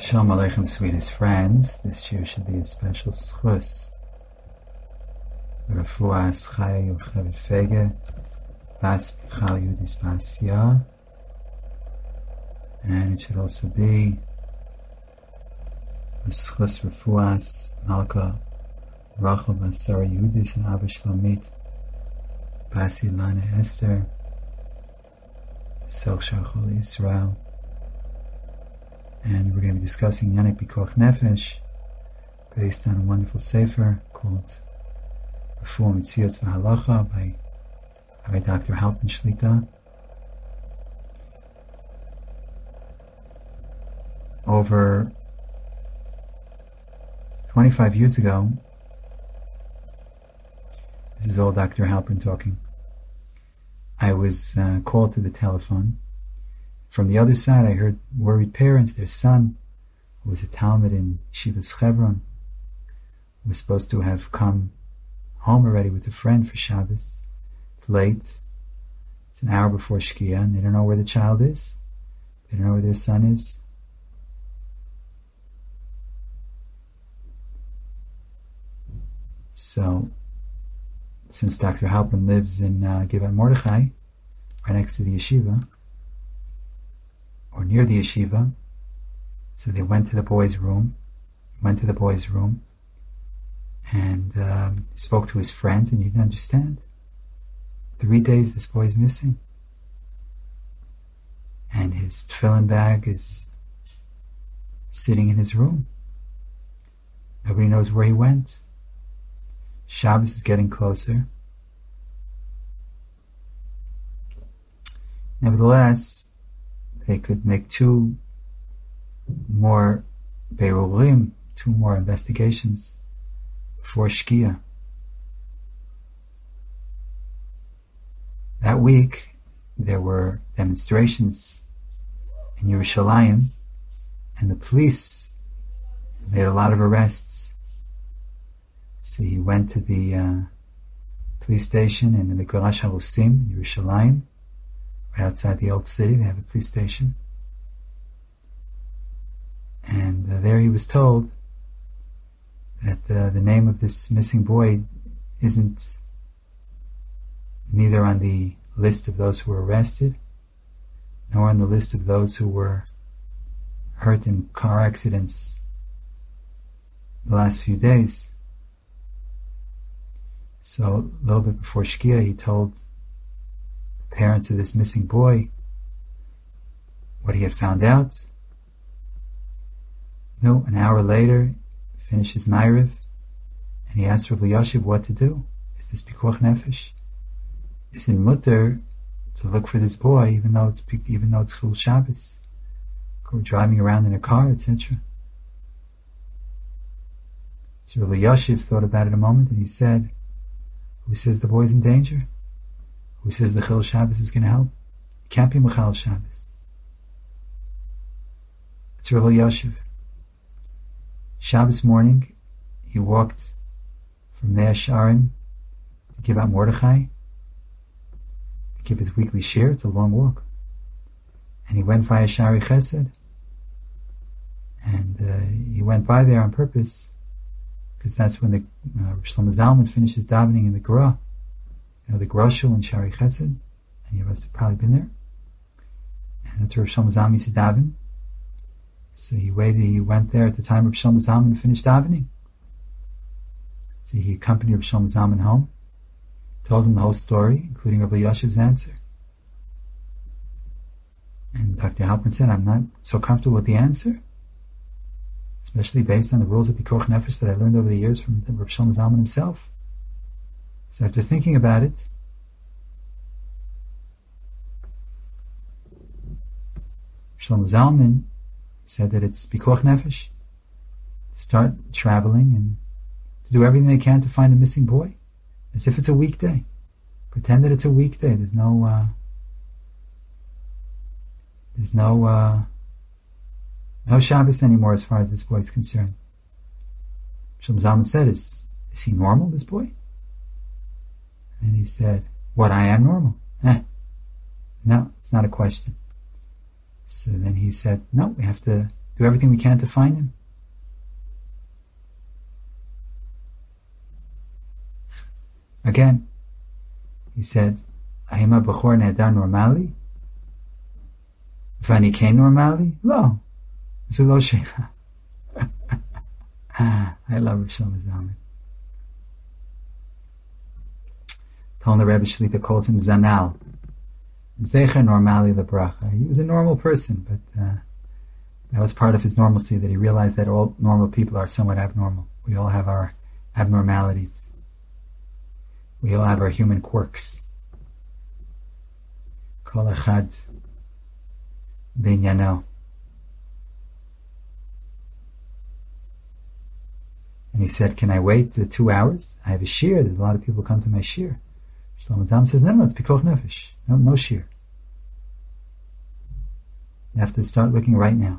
Shalom Aleichem, sweetest friends. This year should be a special schus. Refuas Chaya Yocheved Fege, Bas Michal Yudis Basya. And it should also be a schus Refuas Malka Rachel Basara Yudis and Abba Shlomit Basi Lana Esther Sel Shachol Israel. And we're going to be discussing Yanik Pikuach Nefesh based on a wonderful sefer called Refuah Mitzias V'Halacha by Dr. Halpin Shlita. Over 25 years ago, this is all Dr. Halpin talking, I was called to the telephone. From the other side, I heard worried parents. Their son, who was a Talmud in Yeshivas Chevron, was supposed to have come home already with a friend for Shabbos. It's late. It's an hour before Shkia, and they don't know where the child is. They don't know where their son is. So, since Dr. Halpin lives in Givat Mordechai, right next to the yeshiva, or near the yeshiva, so they went to the boy's room, and spoke to his friends, and he didn't understand. 3 days this boy is missing. And his tefillin bag is sitting in his room. Nobody knows where he went. Shabbos is getting closer. Nevertheless, they could make two more berurim, 2 more investigations before Shkia. That week, there were demonstrations in Yerushalayim, and the police made a lot of arrests. So he went to the police station in the Migurash HaRusim in Yerushalayim, right outside the old city. They have a police station. And there he was told that the name of this missing boy isn't neither on the list of those who were arrested, nor on the list of those who were hurt in car accidents the last few days. So a little bit before Shkia, he told the parents of this missing boy what he had found out. No, an hour later, finishes Ma'ariv, and he asked Rabbi Yashiv what to do. Is this Pikuach Nefesh? Is it mutter to look for this boy, even though it's Chil Shabbos, or driving around in a car, etc.? So Rabbi Yashiv thought about it a moment, and he said, who says the boy's in danger? Who says the Chil Shabbos is going to help? It can't be Michal Shabbos. It's Rabbi Yashiv. Shabbos morning, he walked from Mea Sharim to give out Mordechai, to give his weekly share. It's a long walk. And he went via Shari Chesed. And he went by there on purpose, because that's when the Shlomo Zalman finishes davening in the Gra. You know, the Gra Shul in Shari Chesed. Any of us have probably been there. And that's where Shlomo Zalman used to daven. So he went there at the time of Shlomo Zalman and finished davening. So he accompanied Shlomo Zalman home, told him the whole story, including Rabbi Yashiv's answer. And Dr. Halpern said, I'm not so comfortable with the answer, especially based on the rules of Pikuach Nefesh that I learned over the years from Rabbi Shlomo Zalman himself. So after thinking about it, Shlomo Zalman said that it's Pikuach Nefesh to start traveling and to do everything they can to find the missing boy, as if it's a weekday. Pretend that it's a weekday. There's no Shabbos anymore as far as this boy is concerned. Shlomo Zalman said, is he normal, this boy? And he said, what, I am normal? No, it's not a question. So then he said, no, we have to do do everything we can to find him. Again, he said, Ahima Bechor Nehedar Normali? Vani Kein Normali? Lo. Zu lo sheila. I love Rav Shlomo Zalman. The Rebbe Shlita calls him Zanal. Zecher Normali Lebracha. He was a normal person, but that was part of his normalcy, that he realized that all normal people are somewhat abnormal. We all have our abnormalities. We all have our human quirks. Kol echad b'inyano. And he said, can I wait 2 hours? I have a shir. There's a lot of people come to my shir. Shlomo Zalman says, no, it's pikuach nefesh. No shir. You have to start looking right now.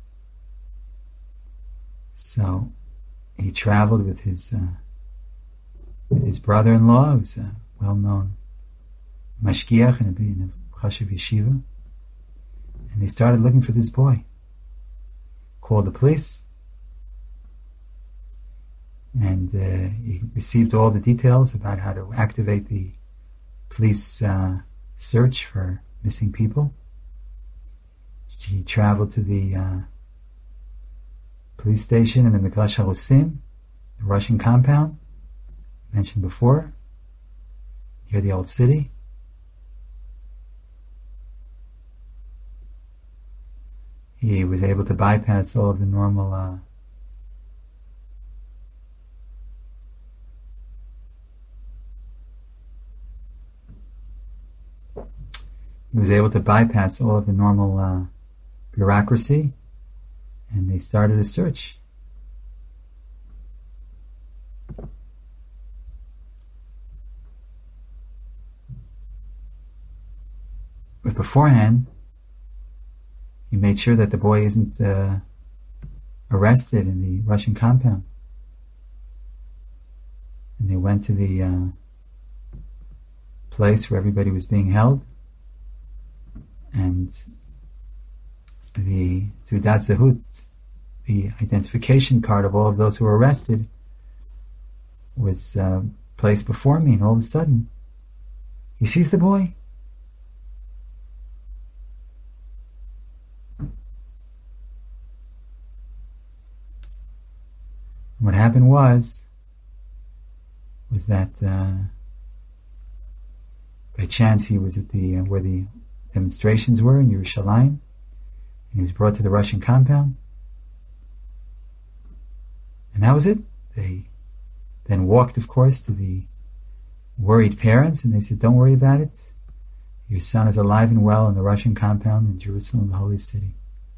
So he traveled with his brother-in-law, who's a well-known mashgiach in a chashuv yeshiva, and they started looking for this boy. Called the police, and he received all the details about how to activate the police search for missing people. He traveled to the police station in the Migdash HaRusim, the Russian compound, mentioned before, near the old city. He was able to bypass all of the normal bureaucracy, and they started a search. But beforehand, he made sure that the boy isn't arrested in the Russian compound. And they went to the place where everybody was being held, and the Teudat Zehut, the identification card of all of those who were arrested, was placed before me, and all of a sudden, he sees the boy. What happened was that by chance he was at the where the demonstrations were in Yerushalayim, and he was brought to the Russian compound, and that was it. They then walked, of course, to the worried parents, and they said, "Don't worry about it. Your son is alive and well in the Russian compound in Jerusalem, the holy city."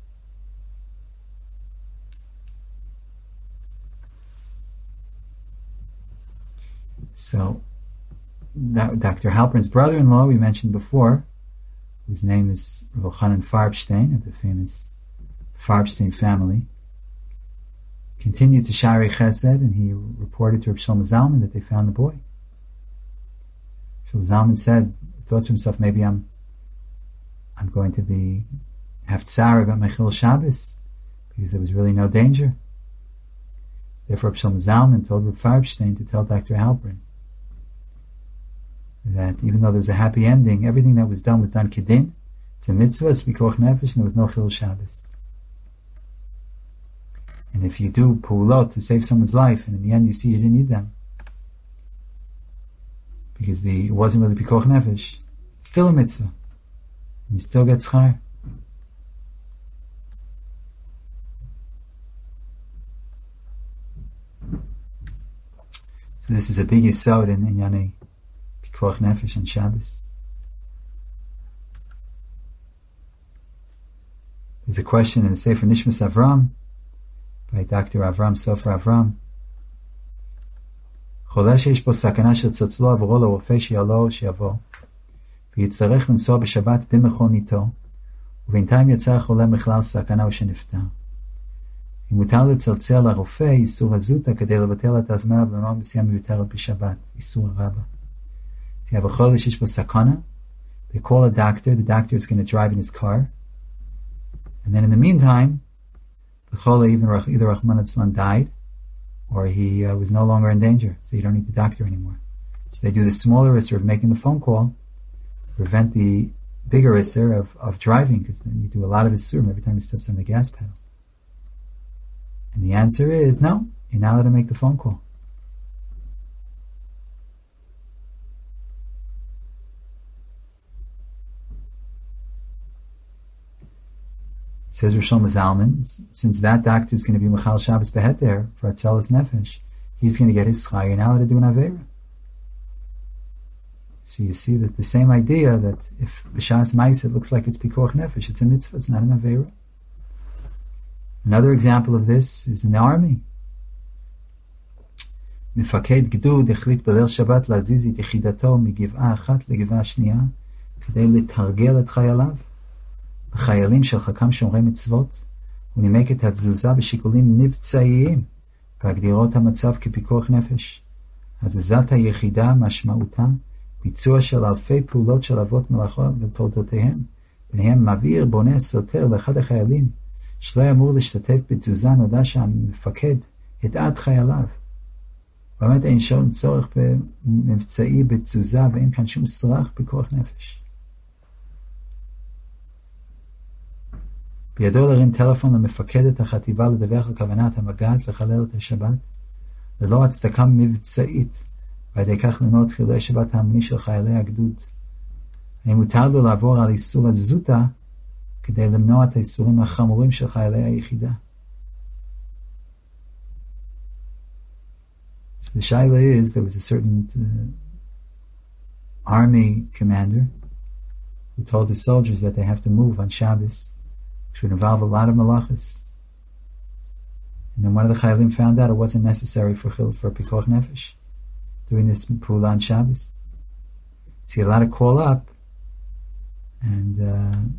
So, Dr. Halpern's brother-in-law, we mentioned before, whose name is Rav Chanan Farbstein, of the famous Farbstein family, continued to Shari Chesed, and he reported to Rav Shlomo Zalman that they found the boy. Shlomo Zalman thought to himself, maybe I'm going to have tsar about my Chil Shabbos, because there was really no danger. Therefore, Rav Shlomo Zalman told Rav Farbstein to tell Dr. Halpern that even though there was a happy ending, everything that was done kedin. It's a mitzvah, it's pikuach nefesh, and there was no Chil Shabbos. And if you do pu'ulot to save someone's life, and in the end you see you didn't need them, because it wasn't really pikuach nefesh, it's still a mitzvah. And you still get schar. So this is a big yisod in Yanei Pikuach Nefesh on Shabbos. There's a question in the Sefer Nishmas Avram by Dr. Avram Sofer Avram. חולה שיש בו סכנה של צלצלו עבורו לרופא שיעלו שיבוא ויצטרך לנסוע בשבת במכוניתו, ובינתיים יצא החולה מכלל סכנה ושנפטר. אם מותר לצלצל לרופא, איסור הזוטה כדי לבטל את הזמן ולנוע נסיעה מיותרת בשבת, איסור הרבה. So you have a chole שיש בו סכנה, they call a doctor, the doctor is going to drive in his car, and then in the meantime, Either Rahman al died, or he was no longer in danger, so you don't need the doctor anymore. So they do the smaller Isser of making the phone call, prevent the bigger Isser of driving, because then you do a lot of Isser every time he steps on the gas pedal. And the answer is no, you're not allowed to make the phone call. Says Rosh Zalman, since that doctor is going to be Mechal Shabbos Beheter for Atzelas Nefesh, he's going to get his schar. You're not allowed to do an Aveira. So you see that the same idea that if B'Shas Mais it looks like it's Pikuach Nefesh, it's a mitzvah, it's not an Aveira. Another example of this is in the army. Mefaked Gdud החליט בליל שבת להזיז את יחידתו מגבעה אחת לגבעה שנייה כדי לתרגל את חייליו. החיילים של חכם שומרי מצוות, הוא נימק את התזוזה בשיקולים מבצעיים בהגדירות המצב כפיקוח נפש. הזזת היחידה משמעותה ביצוע של אלפי פעולות של אבות מלאכה ותולדותיהם, ביניהם מבעיר בונה סותר לאחד החיילים שלא אמור להשתתף בתזוזה, נודע שהמפקד הטעה חייליו. באמת אין שום צורך במבצעי בתזוזה ואין כאן שום סרח פיקוח נפש. בידו להרים טלפון למפקדת החטיבה לדווח על כוונת המג"ד לחלל את השבת, ללא הצדקה מבצעית, ועל ידי כך למנוע חילולי שבת ההמוני של חיילי הגדוד. האם מותר לו לעבור על איסור הזוטה כדי למנוע את האיסורים החמורים של חיילי היחידה? So the shaila is, there was a certain army commander who told his soldiers that they have to move on Shabbos, which would involve a lot of malachas. And then one of the chayalim found out it wasn't necessary for Pikuach Nefesh, doing this Pula on Shabbos. So he allowed to call up, and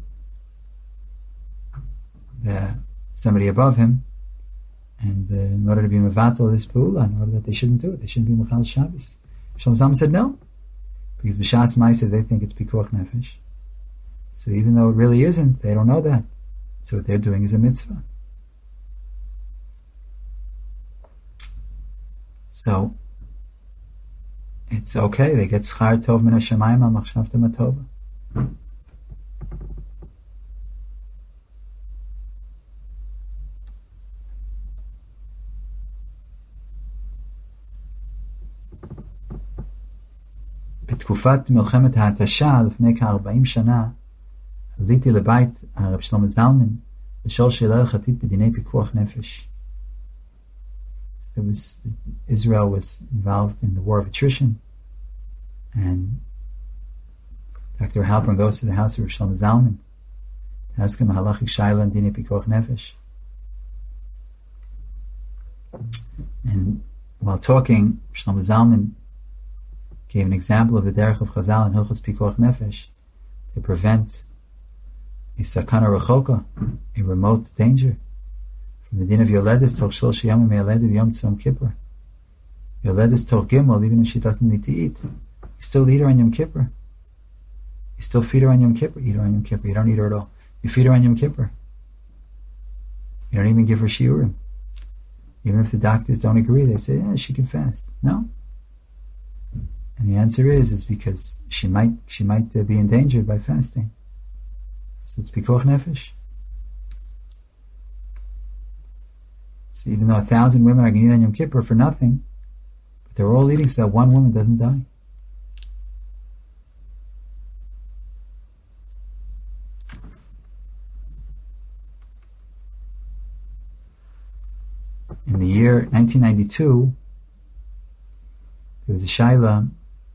somebody above him, and in order to be mevatel this Pula, in order that they shouldn't do it, they shouldn't be mechal Shabbos. Shalom Zalman said no, because b'shas ma'aseh they think it's Pikuach Nefesh. So even though it really isn't, they don't know that. So what they're doing is a mitzvah. So it's okay. They get schar tov min hashamayim al machshavtem atova. בתקופת מלחמת ההתשה לפני כ-40 שנה עליתי לבית הרב שלמה זלמן לשאול שאלה הלכתית בדיני פיקוח נפש. Israel was involved in the war of attrition, and Dr. Halpern goes to the house of Rav Shlomo Zalman to ask him a halachic shaila on dinei pikuach nefesh. And while talking, Rav Shlomo Zalman gave an example of the derech of Chazal and Hilchos Pikuach Nefesh to prevent a sakana rechoka, a remote danger, from the din of Yoledes Toch Shlosh Yom Me'aled Yom Tzom Kippur. Yoledes Toch Gimel, even if she doesn't need to eat, you still eat her on Yom Kippur. You still feed her on Yom Kippur. Eat her on Yom Kippur. You don't eat her at all. You feed her on Yom Kippur. You don't even give her shiurim. Even if the doctors don't agree, they say, yeah, she can fast. No. And the answer is because she might be endangered by fasting. So it's pikuach nefesh. So even though 1,000 women are going to eat on Yom Kippur for nothing, but they're all eating so that one woman doesn't die. In the year 1992, there was a shaila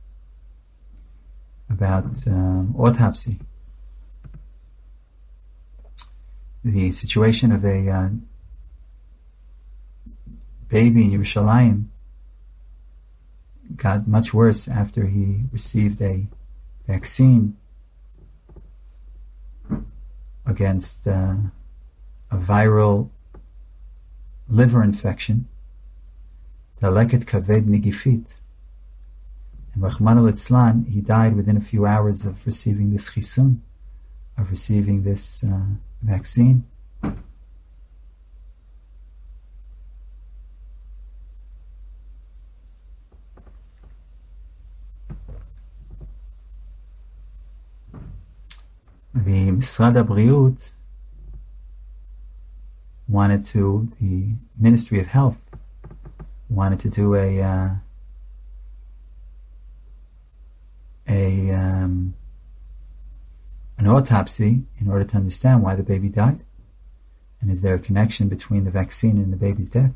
about autopsy. The situation of a baby in Yerushalayim got much worse after he received a vaccine against a viral liver infection, Daleket Kaved Nigifit. And Rachmana litzlan, he died within a few hours of receiving this chisun, of receiving this vaccine. the Misrad HaBriut the Ministry of Health wanted to do an autopsy in order to understand why the baby died, and is there a connection between the vaccine and the baby's death.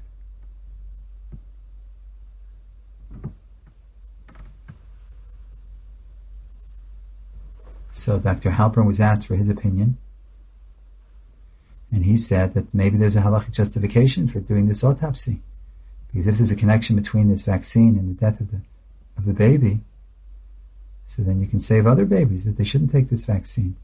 So Dr. Halpern was asked for his opinion, and he said that maybe there's a halachic justification for doing this autopsy, because if there's a connection between this vaccine and the death of the baby, so then you can save other babies that they shouldn't take this vaccine.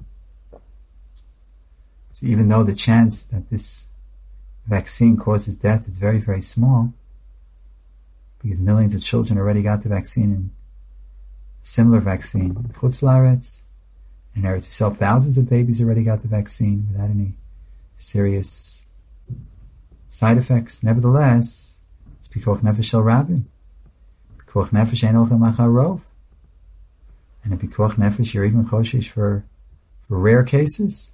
So even though the chance that this vaccine causes death is very, very small, because millions of children already got the vaccine and similar vaccine in Chutz La'aretz, in Eretz Yisrael, thousands of babies already got the vaccine without any serious side effects. Nevertheless, it's Pikuach Nefesh Shel Rabim. Pikuach Nefesh Ein Olchem Achar Rov. And in Pikuach Nefesh, you're even choshesh for rare cases.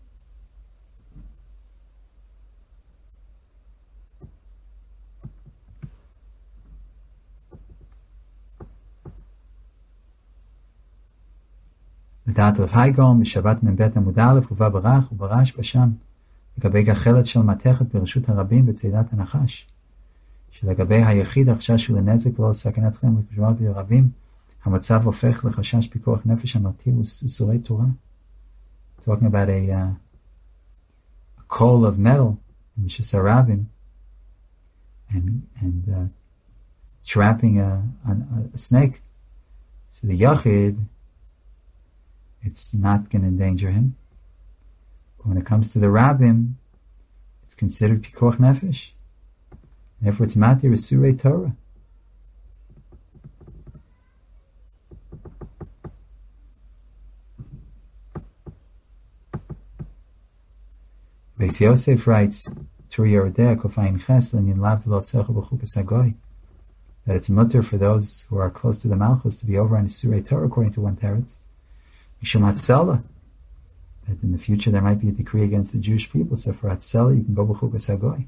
לדעת רב הייגום, בשבת מ"ב עמוד א', ובא ברח וברש בשם, לגבי גחלת של מתכת ברשות הרבים בצעידת הנחש, שלגבי היחיד החשש הוא לנזק ולא סכנת חיים וקשורה ברבים, המצב הופך לחשש פיקוח נפש אמיתי וסורי תורה. Talking about a coal of metal in Rishus Harabim, and trapping a snake. So the Yachid, it's not going to endanger him. But when it comes to the Rabbim, it's considered Pikuach Nefesh. Therefore, it's Matir Surei Torah. Beis Yosef writes, Tur Yerodeh Kofayin Ches L'Nyin Lav D'Lo Secha B'Chukas HaGoy, that it's mutter for those who are close to the Malchus to be over on Surei Torah, according to one teretz. Mishum Hatzalah, that in the future there might be a decree against the Jewish people, so for Hatzalah you can go B'Chukas HaGoy.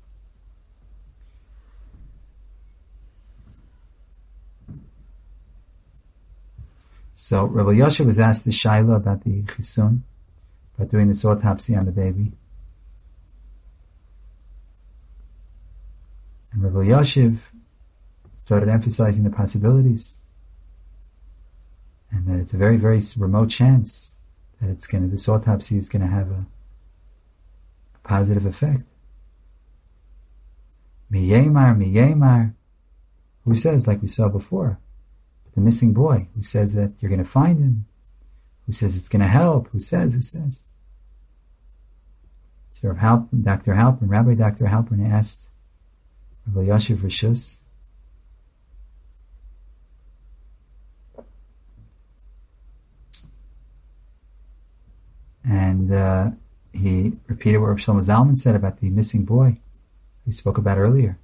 So Rabbi Yosef was asked the Shaila about the Chisun, about doing this autopsy on the baby. And Rabbi Yosef started emphasizing the possibilities, and that it's a very, very remote chance that this autopsy is going to have a positive effect. Miyemar, who says, like we saw before, the missing boy, who says that you're going to find him, who says it's going to help, who says. So Rabbi Dr. Halpern asked Rabbi Yosef Rishus, and he repeated what Rav Shlomo Zalman said about the missing boy we spoke about earlier.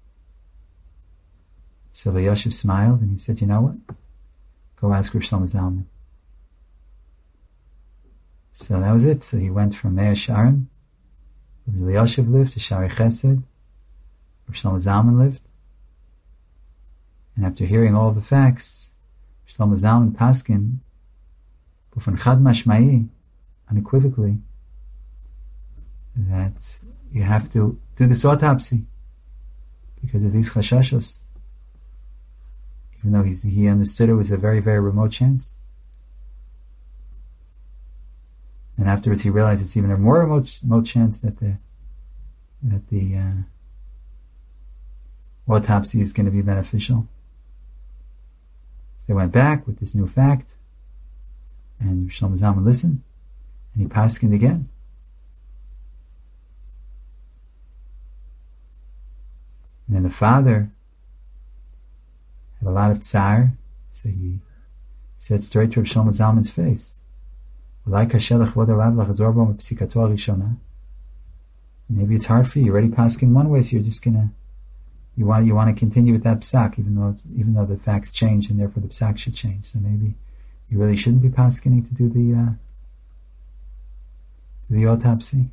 So Rabbi Yosef smiled and he said, you know what? Go ask Rav Shlomo Zalman. So that was it. So he went from Mea Sharim, where Rabbi Yosef lived, to Shari Chesed, where Shlomo Zalman lived. And after hearing all the facts, Shlomo Zalman paskin, b'fun chad mashma'i, unequivocally, that you have to do this autopsy because of these chashashos. Even though he understood it was a very, very remote chance. And afterwards he realized it's even a more remote chance that the autopsy is going to be beneficial. So they went back with this new fact, and Shlomo Zalman listened, and he paskined again. And then the father had a lot of tsar, so he said straight to Rav Shlomo Zalman's face, maybe it's hard for you. You're already pasking one way, so you're just gonna you want to continue with that psak, even though the facts change, and therefore the psak should change. So maybe you really shouldn't be paskening to do the autopsy.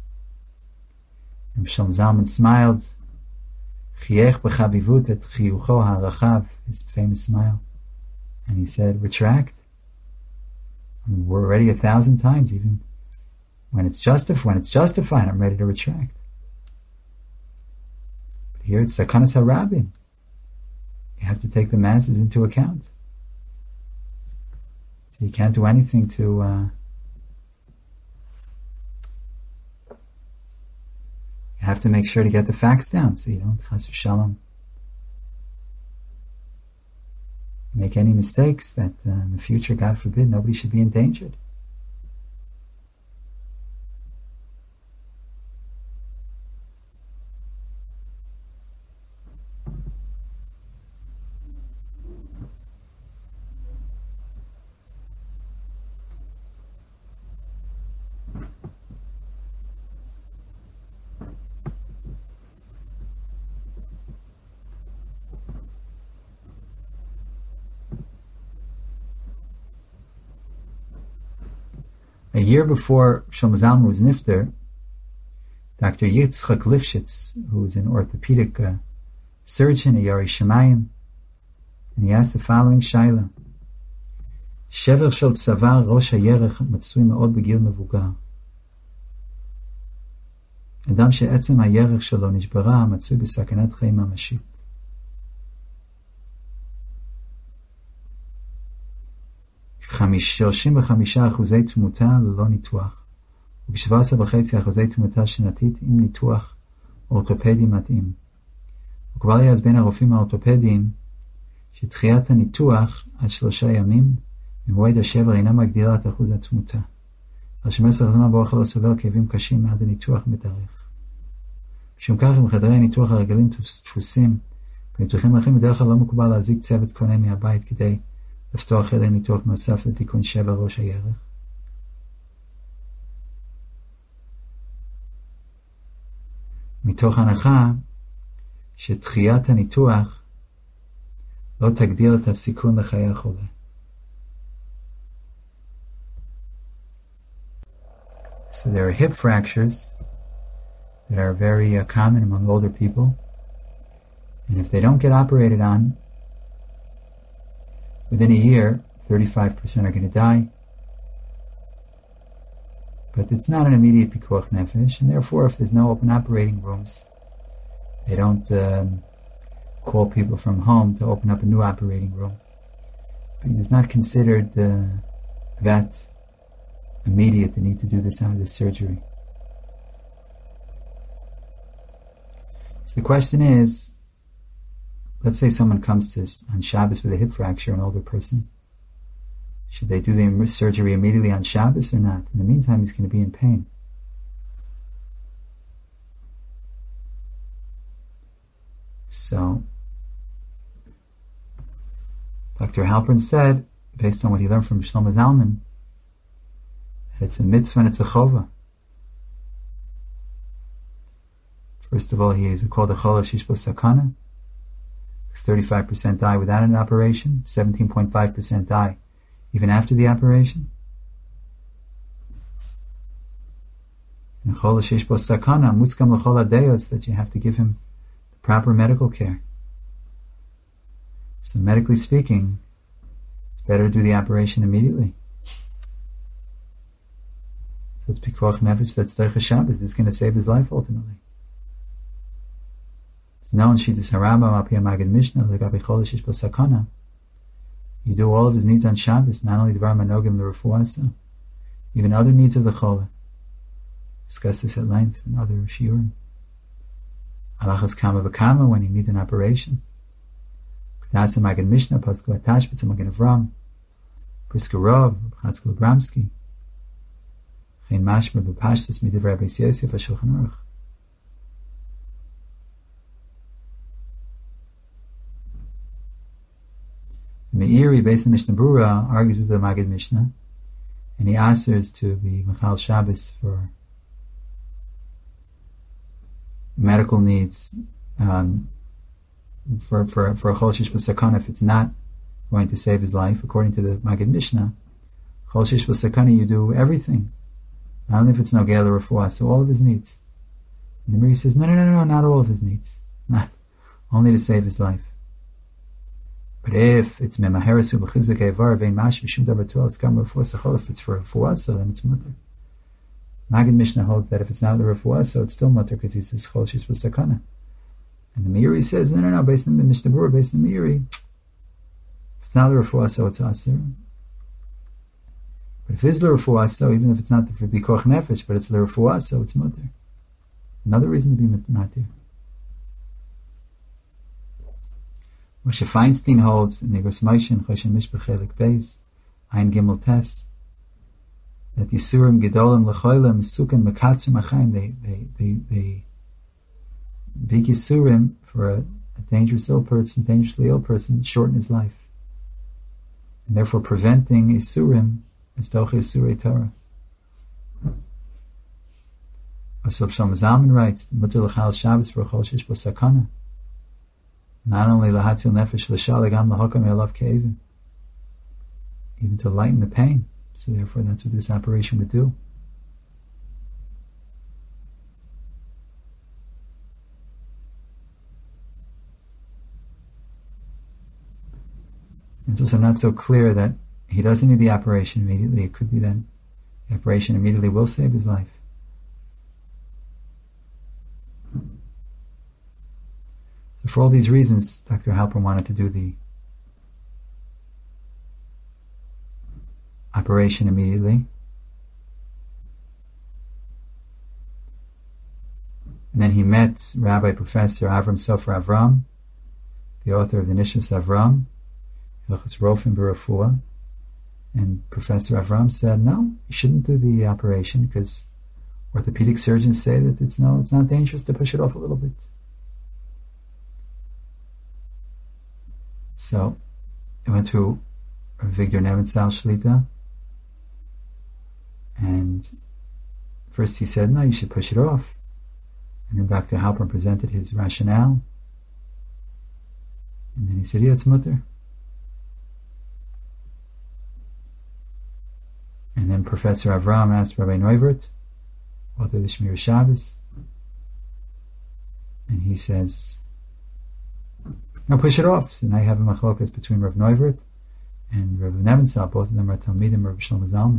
And Shlomo Zalman smiled, Chiyech b'chavivut et chiyucho ha'rachav, his famous smile. And he said, retract. I mean, we're ready 1,000 times, even when it's justified, I'm ready to retract. But here it's Sakanas HaRabim. You have to take the masses into account. So you can't do anything to you have to make sure to get the facts down so you don't chas v'shalom make any mistakes that in the future, God forbid, nobody should be endangered. A year before Shlomo Zalman was nifter, Dr. Yitzchak Lifshitz, who was an orthopedic surgeon at Yari Shemayim, and he asked the following shaila: Shever shel tzavar rosh hayerech matzui me'od begil mevugar. Adam she'etzem hayerech shelo nishbara matzui b'sakanat chayim mamashit. שלושים וחמישה אחוזי תמותה ללא ניתוח, ו17.5% תמותה שנתית עם ניתוח אורתופדי מתאים. וכבר היה אז בין הרופאים האורתופדיים שדחיית הניתוח עד 3 ימים ממועד השבר אינה מגדילה את אחוז התמותה. על שמסר הזמן באורך לא סובל כאבים קשים עד הניתוח מתארך. משום כך, אם חדרי הניתוח הרגילים תפוסים בניתוחים אחרים, בדרך כלל לא מקובל להזיק צוות קונה מהבית כדי לפתוח חדר ניתוח נוסף לתיקון שבר ראש הירך. מתוך הנחה שדחיית הניתוח לא תגדיל את הסיכון לחיי החולה. So there are hip fractures that are very common among older people, and if they don't get operated on, within a year, 35% are going to die. But it's not an immediate pikuach nefesh, and therefore, if there's no open operating rooms, they don't call people from home to open up a new operating room. But it's not considered that immediate, the need to do this surgery. So the question is, let's say someone comes to on Shabbos with a hip fracture, an older person. Should they do the surgery immediately on Shabbos or not? In the meantime, he's going to be in pain. So, Dr. Halpern said, based on what he learned from Shlomo Zalman, that it's a mitzvah and it's a chova. First of all, he is called a chola shish bo sakana. 35% die without an operation, 17.5% die even after the operation. And chol sheish bo sakana muskam l'chol hadeos, that you have to give him the proper medical care. So medically speaking, it's better to do the operation immediately. So it's pikuach nefesh, that's Derech Shabbos. This is going to save his life ultimately. It's known Shittas HaRambam al pi Magid Mishnah legabe chol sheish bo sakana. You do all of his needs on Shabbos, not only Dvar Manogim l'Refuasa, even other needs of the Chola. Discuss this at length in other shiurim. Halachas Kama v'Kama, when he needs an operation. K'nasa Magid Mishnah, Pasko Atashbitz, Magid Avram, Brisker Rov, Chatzkel Abramsky, Chen Mashma b'Pashtus Midivrei Beis Yosef HaShulchan Aruch. Meiri, based on Mishnah Brura, argues with the Magid Mishnah, and he asks to be Mechal Shabbos for medical needs, for a Chol Shish B'Sakana, if it's not going to save his life. According to the Magid Mishnah, Chol Shish B'Sakana, you do everything Not only if it's Nogea L'Refuah, so all of his needs. And the Miri says, no, not all of his needs. Not only to save his life. But if it's Memaheresu B'chizuk Eivar Vein Mash B'shum Davar Tual Skam Refuah Sechol, if it's for Refuah, so then it's mutter. Magid Mishnah holds that if it's not the Refuah, so it's still mutter because he says Chol Shis B'Sakana. And the Meiri says, no, based on the Mishnah Berurah, based on the Meiri, if it's not the Refuah, so it's Aser. But if it's the Refuah, so even if it's not for Bikoch Nefesh, but it's the Refuah, so it's mutter. Another reason to be matir. Moshe Feinstein holds in the Igros Moshe and Choshen Mishpach Chelik Beis, Ein Gimel Tes, that Yisurim Gedolim L'choilem Sukin Mekatzim Achayim, they big Yisurim for a dangerously ill person, shorten his life. And therefore preventing Yisurim is Doch Yisurei Torah. So Shlomo Zalman writes, Mutter L'chal Shabbos for a Chol Shish B'Sakana. Not only L'hatzil Nefesh L'shal, Gam L'hokam Elav Ke'evim. Even to lighten the pain. So therefore that's what this operation would do. It's also not so clear that he doesn't need the operation immediately. It could be that the operation immediately will save his life. So for all these reasons, Dr. Halpern wanted to do the operation immediately. And then he met Rabbi Professor Avram Sofer Avram, the author of the Nishmas Avram, Hilchos Rofim B'Refuah, and Professor Avram said, no, you shouldn't do the operation because orthopedic surgeons say that it's not dangerous to push it off a little bit. So he went to Victor Nebenzahl Shlita, and first he said, no, you should push it off. And then Dr. Halpern presented his rationale, and then he said, yeah, it's mutter. And then Professor Avram asked Rabbi Neuvert, author of the Shmir Shabbos, and he says, now push it off. So now you have a machlokas between Rav Neuvert and Rav Nebenzahl. Both of them are Talmidim of Rav Shlomo Zalman.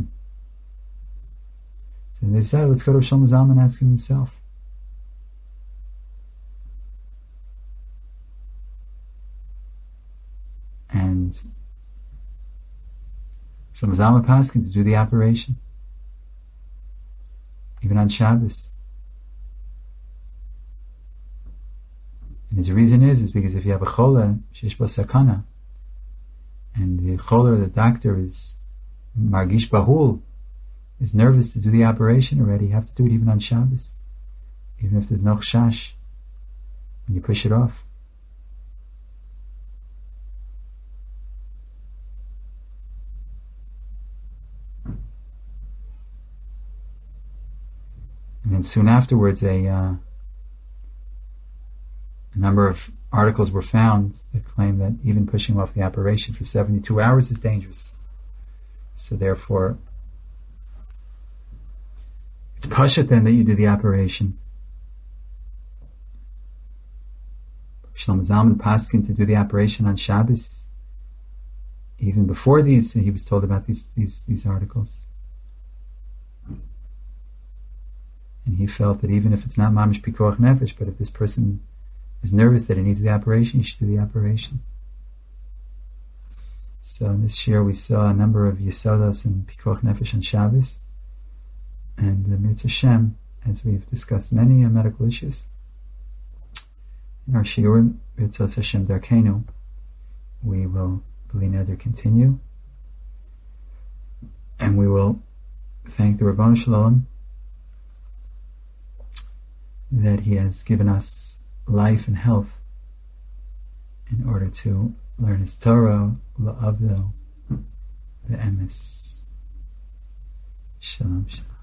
So they said, let's go to Rav Shlomo Zalman and ask him himself. And Shlomo Zalman Paskin to do the operation, even on Shabbos. And his reason is because if you have a chola, shesh b'sakana, and the chola, the doctor is margish bahul, is nervous to do the operation already, you have to do it even on Shabbos, even if there's no chash, when you push it off. And then soon afterwards, a number of articles were found that claim that even pushing off the operation for 72 hours is dangerous. So therefore, it's pashat then that you do the operation. Shlomo Zalman Paskin to do the operation on Shabbos. Even before these, he was told about these articles. And he felt that even if it's not mamish pikuach nefesh, but if this person is nervous that he needs the operation, he should do the operation. So in this year we saw a number of yesodos and pikuach nefesh on Shabbos, and Mitzvah Shem, as we've discussed many medical issues in our shiurim, Mitzvah Hashem Darkenu, we will b'li neder continue, and we will thank the Rabbanu Shalom that he has given us life and health in order to learn his Torah, la'avdo, the emes. Shalom, shalom.